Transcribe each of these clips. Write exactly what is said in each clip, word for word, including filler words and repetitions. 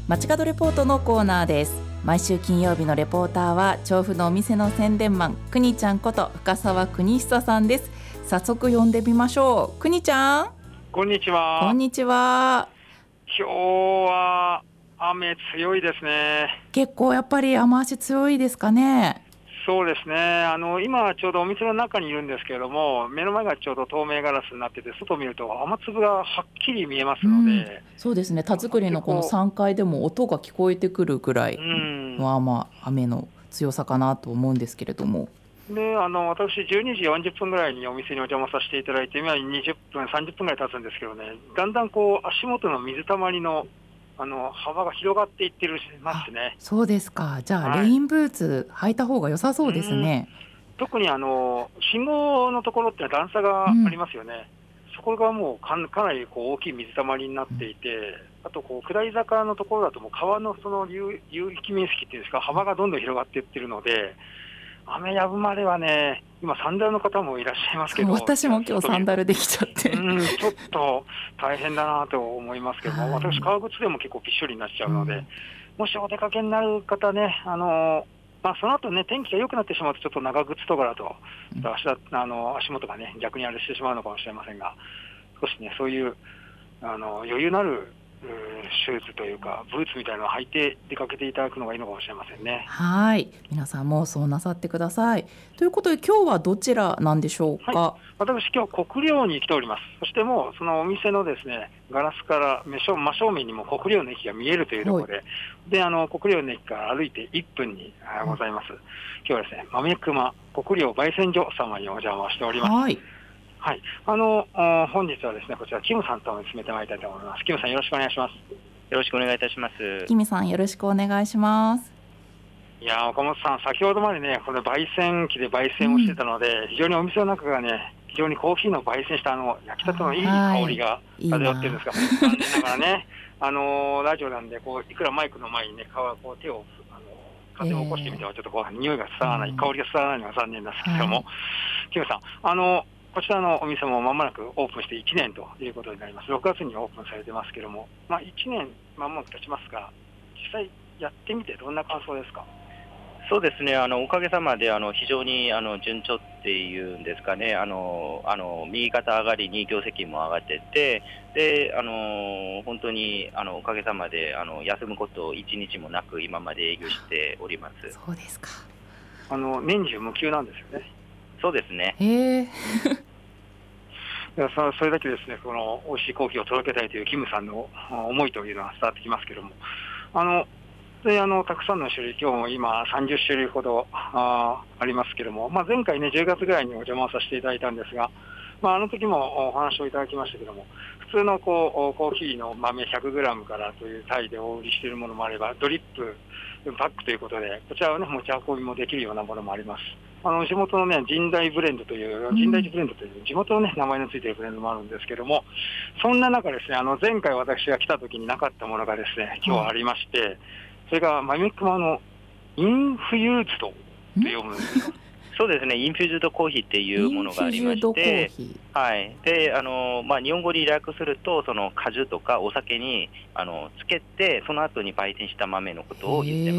街角レポートのコーナーです。毎週金曜日のレポーターは調布のお店の宣伝マンくにちゃんこと深澤邦久さんです。早速呼んでみましょう。くにちゃん、 こんにちは。 こんにちは。 今日は雨強いですね。 結構やっぱり雨足強いですかね。 そうですね。あの今ちょうどお店の中にいるんですけれども、目の前がちょうど透明ガラスになってて、外を見ると雨粒がはっきり見えますので、うん、 そうですね。田作りのこのさんがいでも音が聞こえてくるぐらいの雨、雨の強さかなと思うんですけれども。 であの私じゅうにじよんじゅっぷんぐらいにお店にお邪魔させていただいて、今にじゅっぷんさんじゅっぷんぐらい経つんですけどね、だんだんこう足元の水たまりのあの幅が広がっていってるますね。 そうですか。じゃあ、はい、レインブーツ履いた方が良さそうですね。 特にあの信号のところって段差がありますよね、うん、そこがもう か, かなりこう大きい水たまりになっていて、うん、あとこう下り坂のところだともう川のその流域面積っていうんですか、幅がどんどん広がっていってるので、雨やぶまではね、今サンダルの方もいらっしゃいますけど、 私も今日サンダルできちゃってうんちょっと大変だなと思いますけども、私革靴でも結構びっしょりになっちゃうので、うん、もしお出かけになる方ね、あのまあ、その後ね、天気が良くなってしまうとちょっと長靴とかだと、うん、足, だあの足元がね逆にあれしてしまうのかもしれませんが、少しねそういうあの余裕のあるシューズというかブーツみたいなのを履いて出かけていただくのがいいのかもしれませんね。 はい、皆さんもそうなさってください。ということで今日はどちらなんでしょうか。 はい、私今日国領に来ております。そしてもうそのお店のですねガラスから真正面にも国領の駅が見えるというところで、はい、であの国領の駅から歩いていっぷんにございます、うん、今日はですね豆熊国領焙煎所様にお邪魔しております。はいはい、あの本日はですねこちらキムさんと進めてまいりたいと思います。キムさんよろしくお願いします。 よろしくお願いいたします。 キムさんよろしくお願いします。 いや岡本さん、先ほどまでねこの焙煎機で焙煎をしてたので、うん、非常にお店の中がね非常にコーヒーの焙煎したあの焼きたてのいい香りが漂ってるんですが、残念ながらねあのラジオなんでこういくらマイクの前にねこう手をあの風を起こしてみてはちょっとこう匂いが伝わらない、うん、香りが伝わらないのが残念なんですけども、はい、キムさんあのこちらのお店もまもなくオープンしていちねんということになります。ろくがつにオープンされてますけども、まあ、いちねんまもなく経ちますが、実際やってみてどんな感想ですか。 そうですね、あのおかげさまであの非常にあの順調っていうんですかね、あのあの右肩上がりに業績も上がってて、であの本当にあのおかげさまであの休むこと一日もなく今まで営業しております。 そうですか。 あの年中無休なんですよね。 そうですね。 へーいや そ, それだけですね、この美味しいコーヒーを届けたいというキムさんの思いというのは伝わってきますけども、あのであのたくさんの種類、今日も今さんじゅっしゅるいほど あ, ありますけども、まあ、前回ねじゅうがつぐらいにお邪魔させていただいたんですが、まあ、あの時もお話をいただきましたけども、普通のこうコーヒーの豆 ひゃくグラム からという単位でお売りしているものもあれば、ドリップパックということでこちらはね持ち運びもできるようなものもあります。あの地元のね神代ブレンドという神代寺ブレンドという地元のね名前のついているブレンドもあるんですけども、そんな中ですね、あの前回私が来た時になかったものがですね今日ありまして、うん、それが豆熊のインフユーズドと読むんですか。 そうですね、インフューズドコーヒーっていうものがありまして、はい、であの、まあ、日本語で略するとその果樹とかお酒にあのつけてその後に焙煎した豆のことを言ってます。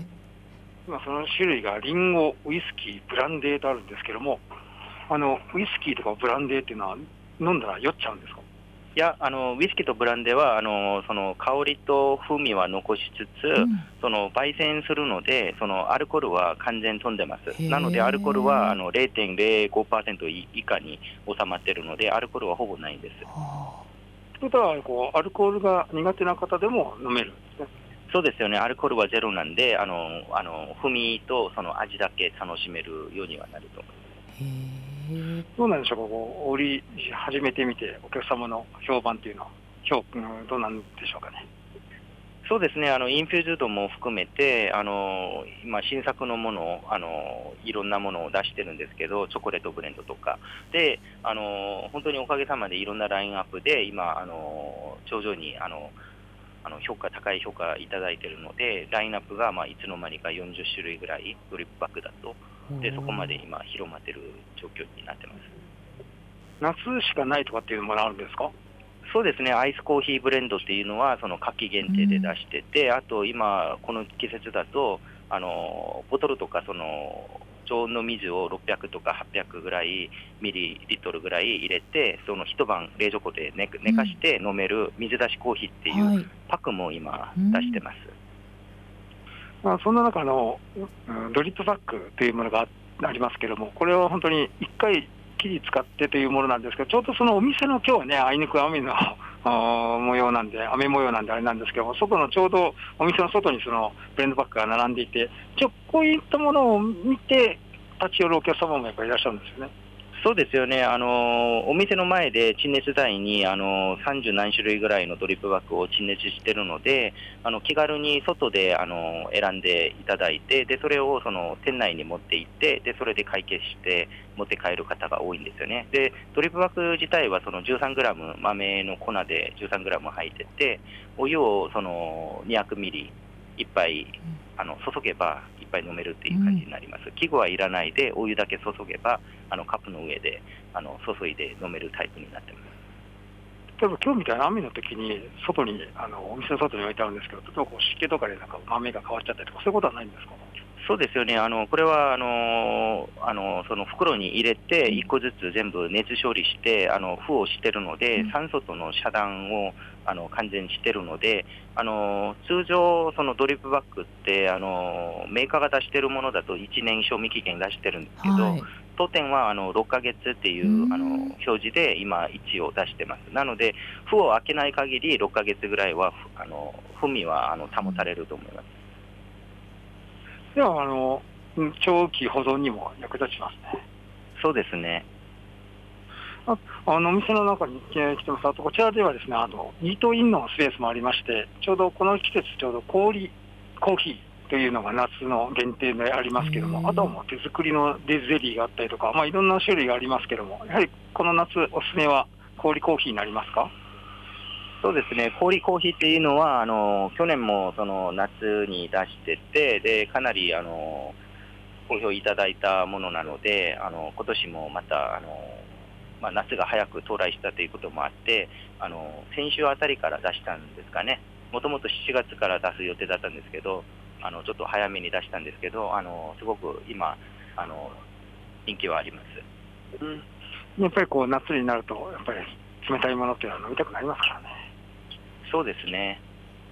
今その種類がリンゴ、ウイスキー、ブランデーとあるんですけども、あのウイスキーとかブランデーっていうのは飲んだら酔っちゃうんですか。 いや、あのウイスキーとブランデーはあのその香りと風味は残しつつ、うん、その焙煎するのでそのアルコールは完全に飛んでます。なのでアルコールはあの れいてんれいごパーセント 以下に収まっているのでアルコールはほぼないんです。 ということはこうアルコールが苦手な方でも飲めるんですね。 そうですよね、アルコールはゼロなんであのあの風味とその味だけ楽しめるようにはなると思います。 へどうなんでしょうか、こう売り始めてみてお客様の評判というのは評、うん、どうなんでしょうかね。 そうですね、あのインフューズドも含めてあの今新作のものをあのいろんなものを出してるんですけど、チョコレートブレンドとかであの本当におかげさまでいろんなラインアップで今あの頂上にあのあの評価高い評価いただいているので、ラインナップがまあいつの間にかよんじゅっしゅるいぐらいドリップバッグだと、でそこまで今広まっている状況になってます。 夏しかないとかっていうのもあるんですか。 そうですね、アイスコーヒーブレンドっていうのはその夏季限定で出してて、うん、あと今この季節だとあのボトルとかその常温の水をろっぴゃくとかはっぴゃくぐらいミリリットルぐらい入れて、その一晩冷蔵庫で 寝, 寝かして飲める水出しコーヒーっていうパックも今出してます。 うん、まあ、そんな中の、うん、ドリップバッグというものがありますけれども、これは本当にいっかい生地使ってというものなんですけど、ちょうどそのお店の今日はね、あいにく雨の模様なんで、雨模様なんであれなんですけど、外のちょうどお店の外にそのブレンドバッグが並んでいて、ちょこういったものを見て立ち寄るお客様もやっぱりいらっしゃるんですよね。 そうですよね、あのお店の前で陳列台にあのさんじゅう何種類ぐらいのドリップバッグを陳列しているので、あの気軽に外であの選んでいただいて、でそれをその店内に持って行って、でそれで会計して持って帰る方が多いんですよね。でドリップバッグ自体はその じゅうさんグラム 豆の粉で じゅうさんグラム 入ってて、お湯をそのにひゃくミリいっぱいあの注げばいっぱい飲めるっていう感じになります。うん、器具はいらないでお湯だけ注げばあのカップの上であの注いで飲めるタイプになってます。 例えば今日みたいな雨の時に外にあのお店の外に置いてあるんですけど、例えばこう湿気とかでなんか豆が変わっちゃったりとか、そういうことはないんですか？ そうですよね、あのこれはあのあのその袋に入れていっこずつ全部熱処理してあの封をしてるので、酸素との遮断をあの完全にしてるので、あの通常そのドリップバッグってあのメーカーが出してるものだといちねん賞味期限出してるんですけど、はい、当店はあのろっかげつっていうあの表示で今一応出してます。なので封を開けない限りろっかげつぐらいはあの風味はあの保たれると思います。 ではあの長期保存にも役立ちますね。 そうですね。 ああのお店の中に来てます。あとこちらではですね、あのイートインのスペースもありまして、ちょうどこの季節ちょうど氷コーヒーというのが夏の限定でありますけども、あとはもう手作りのデゼリーがあったりとか、まあ、いろんな種類がありますけども、やはりこの夏おすすめは氷コーヒーになりますか？ そうですね、氷コーヒーっていうのはあの去年もその夏に出してて、でかなりあの好評いただいたものなので、あの今年もまたあの、まあ、夏が早く到来したということもあって、あの先週あたりから出したんですかね。もともとしちがつから出す予定だったんですけど、あのちょっと早めに出したんですけど、あのすごく今あの人気はあります。 うん、やっぱりこう夏になるとやっぱり冷たいものっていうのは飲みたくなりますからね。 そうですね。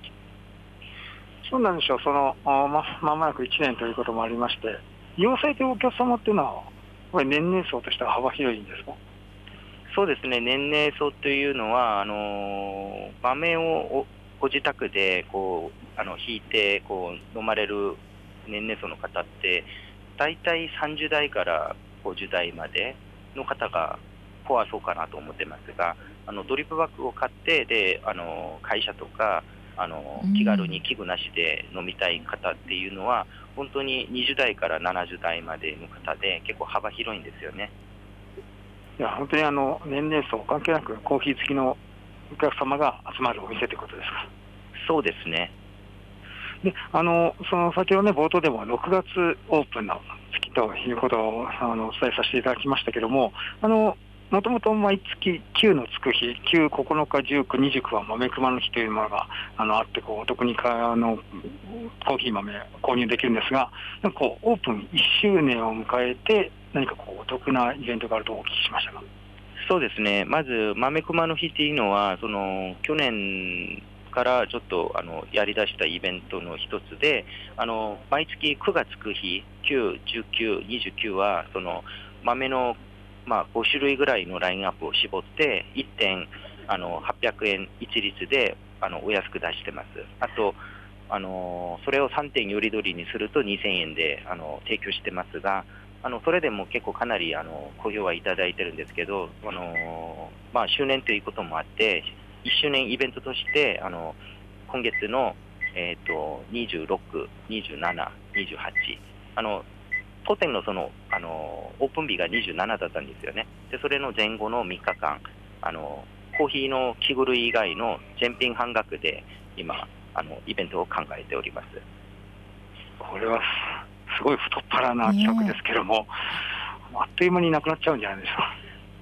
そうなんでしょう。そのままもなくいちねんということもありまして、利用されているお客様っていうのはこれ年齢層としては幅広いんですか？ そうですね、年齢層というのはあの豆をご自宅でこうあの引いてこう飲まれる年齢層の方ってだいたいさんじゅうだいからごじゅうだいまでの方がコアそうかなと思ってますが、あのドリップバッグを買ってであの会社とかあの気軽に器具なしで飲みたい方っていうのは本当ににじゅうだいからななじゅうだいまでの方で結構幅広いんですよね。 いや本当にあの年齢層関係なくコーヒー好きのお客様が集まるお店ということですか？ そうですね。 であのその先ほどね冒頭でもろくがつオープンの月ということをあのお伝えさせていただきましたけども、あのもともと毎月きゅうのつく日、きゅう、ここのか、じゅうく、にじゅうくは豆熊の日というものが あ, のあってこうお得にかあのコーヒー豆購入できるんですが、なんかこうオープンいっしゅうねんを迎えて何かこうお得なイベントがあるとお聞きしましたが。 そうですね、まず豆熊の日っていうのはその去年からちょっとあのやりだしたイベントの一つで、あの毎月くがつく日きゅう、じゅうく、にじゅうくはその豆のまあ、ごしゅるいぐらいのラインナップを絞っていってんあのはっぴゃくえん一律であのお安く出してます。あとあのそれをさんてんよりどりにするとにせんえんであの提供してますが、あのそれでも結構かなりあの好評はいただいてるんですけど、あの、まあ、周年ということもあっていっしゅうねんイベントとしてあの今月の、えー、とにじゅうろく、にじゅうなな、にじゅうはちあの当店のそのあのオープン日がにじゅうしちだったんですよね。でそれの前後のみっかかんあのコーヒーの器具類以外の全品半額で今あのイベントを考えております。 これはすごい太っ腹な企画ですけども、ね、あっという間になくなっちゃうんじゃないでしょうか。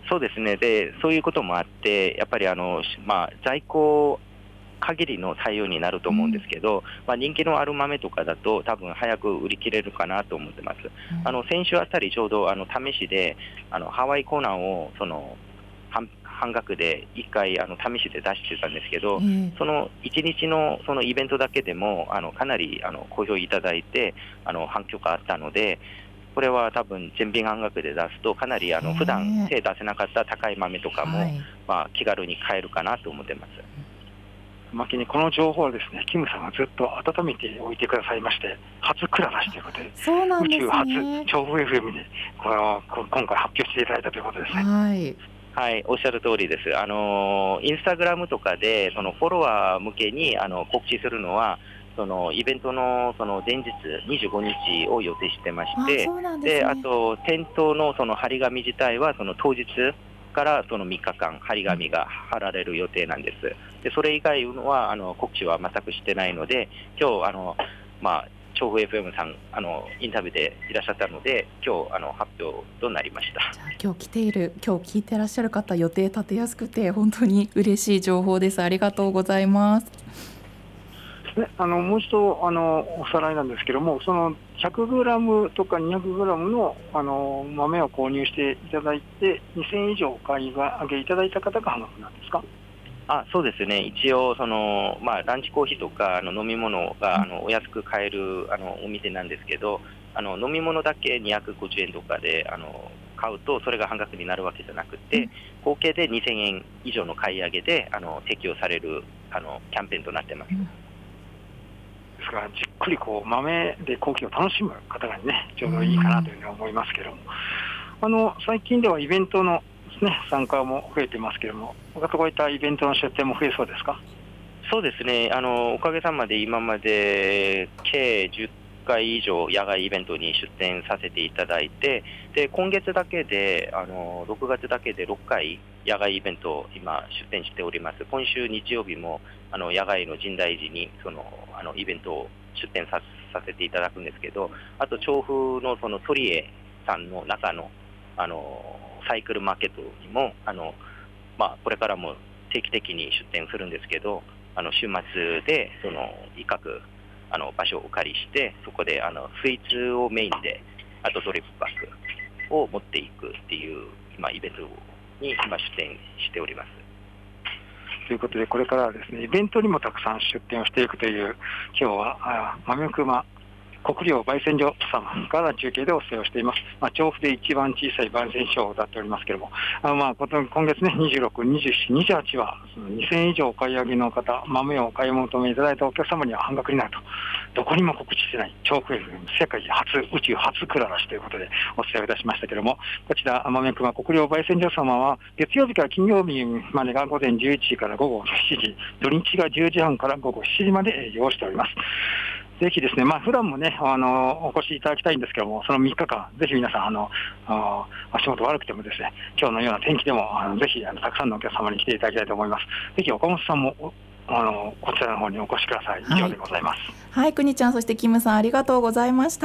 そうですね。で、そういうこともあって、やっぱりあの、まあ、在庫限りの対応になると思うんですけど、うん、まあ、人気のある豆とかだと多分早く売り切れるかなと思ってます。うん、あの先週あたりちょうどあの試しであのハワイコーナーをその半半額でいっかいあの試しで出してたんですけど、うん、そのいちにちのそのイベントだけでもあのかなりあの好評いただいてあの反響があったので、これは多分全品半額で出すとかなりあの普段手出せなかった高い豆とかも、はい、まあ、気軽に買えるかなと思ってます。 おまけにこの情報はですね、キムさんがずっと温めておいてくださいまして、初蔵出しということで、 そうなんですね、 宇宙初調布 エフエム でこの今回発表していただいたということですね。 はい、 はい、おっしゃる通りです。あのインスタグラムとかでそのフォロワー向けにあの告知するのは、そのイベントのその前日にじゅうごにちを予定してまして、 あ、そうなんですね。 で、あと店頭のその張り紙自体はその当日からそのみっかかん張り紙が貼られる予定なんです。で、それ以外はあの告知は全くしてないので、今日あのまあ調布 エフエム さんあのインタビューでいらっしゃったので、今日あの発表となりました。 じゃあ今日来ている今日聞いてらっしゃる方、予定立てやすくて本当に嬉しい情報です。ありがとうございます。 ね、あのもう一度あのおさらいなんですけども、その ひゃくグラム とか にひゃくグラム の, あの豆を購入していただいてにせんえん以上お買い上げいただいた方が半額なんですか？ あ、そうですね。一応その、まあ、ランチコーヒーとかあの飲み物があのお安く買えるあのお店なんですけど、あの飲み物だけにひゃくごじゅうえんとかであの買うとそれが半額になるわけじゃなくて、合計でにせんえん以上の買い上げであの提供されるあのキャンペーンとなってます。うん、 ですからじっくりこう豆でコーヒーを楽しむ方がね、ちょうどいいかなというふうに思いますけども、あの最近ではイベントの、ね、参加も増えてますけども、またこういったイベントの出店も増えそうですか？ そうですね、あのおかげさまで今まで計じゅっかい以上野外イベントに出展させていただいて、で今月だけであのろくがつだけでろっかい野外イベントを今出展しております。今週日曜日もあの野外の深大寺にそのあのイベントを出展 さ, させていただくんですけど、あと調布のその鳥江さんの中のあのサイクルマーケットにもあの、まあ、これからも定期的に出展するんですけど、あの週末でその一角あの場所をお借りして、そこであのスイーツをメインで、あとドリップバッグを持っていくっていう今イベントに今出展しております。 ということで、これからはですね、イベントにもたくさん出展をしていくという、今日は豆熊国領焙煎所様から中継でお伝えをしています。まあ、調布で一番小さい焙煎所を歌っておりますけれども、あまあ今月ね、にじゅうろく、にじゅうしち、にじゅうはちはにせんえん以上お買い上げの方、豆をお買い求めいただいたお客様には半額になると、どこにも告知してない調布 エフエム 世界初、宇宙初蔵出しということでお伝えをいたしましたけれども、こちら豆熊国領焙煎所様は月曜日から金曜日までが午前じゅういちじから午後しちじ、土日がじゅうじはんから午後しちじまで営業しております。ぜひですね、まあ普段もね、あのお越しいただきたいんですけども、そのみっかかん、ぜひ皆さん、あのあ足元悪くてもですね、今日のような天気でも、あのぜひあのたくさんのお客様に来ていただきたいと思います。ぜひ岡本さんもあのこちらの方にお越しください。以上でございます。 はい、はい、くにちゃん、そしてキムさん、ありがとうございました。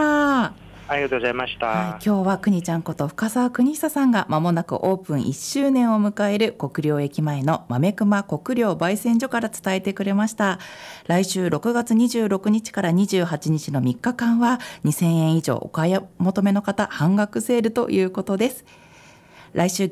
ありがとうございました。 はい、今日はくにちゃんこと深澤邦久さんがまもなくオープンいっしゅうねんを迎える国領駅前の豆熊国領焙煎所から伝えてくれました。来週ろくがつにじゅうろくにちからにじゅうはちにちのみっかかんはにせんえん以上お買い求めの方半額セールということです。来週